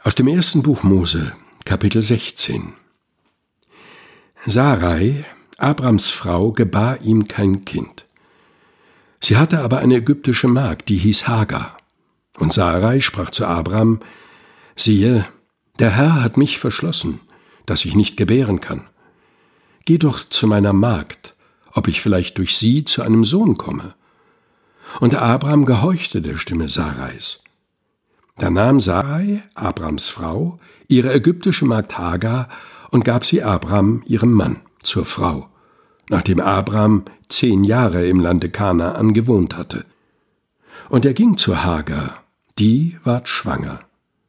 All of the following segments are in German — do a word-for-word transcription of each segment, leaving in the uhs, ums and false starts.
Aus dem ersten Buch Mose, Kapitel sechzehn. Sarai, Abrams Frau, gebar ihm kein Kind. Sie hatte aber eine ägyptische Magd, die hieß Hagar. Und Sarai sprach zu Abram: Siehe, der Herr hat mich verschlossen, dass ich nicht gebären kann. Geh doch zu meiner Magd, ob ich vielleicht durch sie zu einem Sohn komme. Und Abram gehorchte der Stimme Sarais. Da nahm Sarai, Abrams Frau, ihre ägyptische Magd Hagar und gab sie Abram, ihrem Mann, zur Frau, nachdem Abram zehn Jahre im Lande Kanaan gewohnt hatte. Und er ging zu Hagar, die ward schwanger.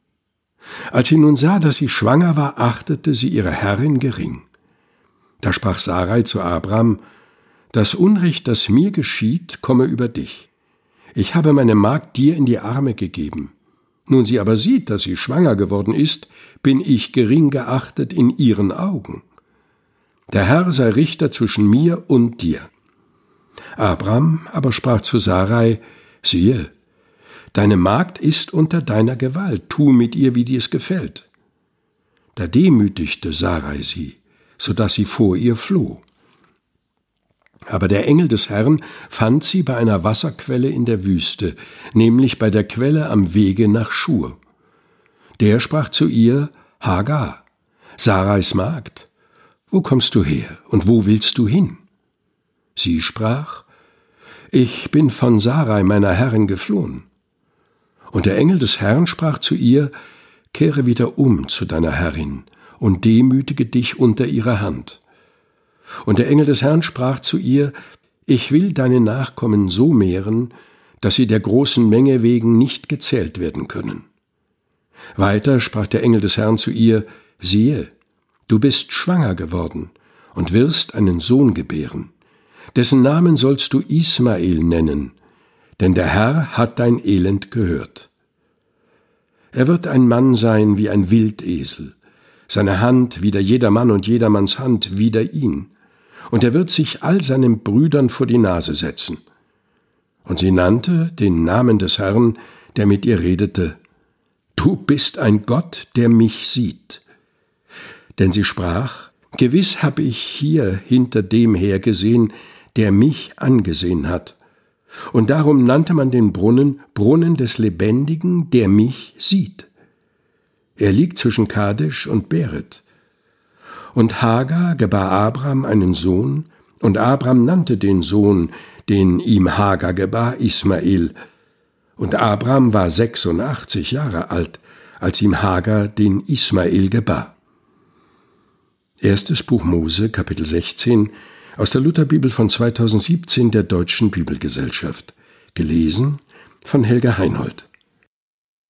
Als sie nun sah, dass sie schwanger war, achtete sie ihre Herrin gering. Da sprach Sarai zu Abram: Das Unrecht, das mir geschieht, komme über dich. Ich habe meine Magd dir in die Arme gegeben. Nun sie aber sieht, dass sie schwanger geworden ist, bin ich gering geachtet in ihren Augen. Der Herr sei Richter zwischen mir und dir. Abram aber sprach zu Sarai: Siehe, deine Magd ist unter deiner Gewalt, tu mit ihr, wie dir es gefällt. Da demütigte Sarai sie, so dass sie vor ihr floh. Aber der Engel des Herrn fand sie bei einer Wasserquelle in der Wüste, nämlich bei der Quelle am Wege nach Schur. Der sprach zu ihr: Hagar, Sarais Magd, wo kommst du her und wo willst du hin? Sie sprach: Ich bin von Sarai, meiner Herrin, geflohen. Und der Engel des Herrn sprach zu ihr: Kehre wieder um zu deiner Herrin und demütige dich unter ihrer Hand. Und der Engel des Herrn sprach zu ihr: Ich will deine Nachkommen so mehren, dass sie der großen Menge wegen nicht gezählt werden können. Weiter sprach der Engel des Herrn zu ihr: Siehe, du bist schwanger geworden und wirst einen Sohn gebären. Dessen Namen sollst du Ismael nennen, denn der Herr hat dein Elend gehört. Er wird ein Mann sein wie ein Wildesel, seine Hand wider jedermann und jedermanns Hand wider ihn. Und er wird sich all seinen Brüdern vor die Nase setzen. Und sie nannte den Namen des Herrn, der mit ihr redete: Du bist ein Gott, der mich sieht. Denn sie sprach: Gewiss habe ich hier hinter dem hergesehen, der mich angesehen hat. Und darum nannte man den Brunnen Brunnen des Lebendigen, der mich sieht. Er liegt zwischen Kadesh und Beret. Und Hagar gebar Abram einen Sohn, und Abram nannte den Sohn, den ihm Hagar gebar, Ismael. Und Abram war sechsundachtzig Jahre alt, als ihm Hagar den Ismael gebar. Erstes Buch Mose, Kapitel sechzehn, aus der Lutherbibel von zweitausendsiebzehn der Deutschen Bibelgesellschaft. Gelesen von Helga Heinold.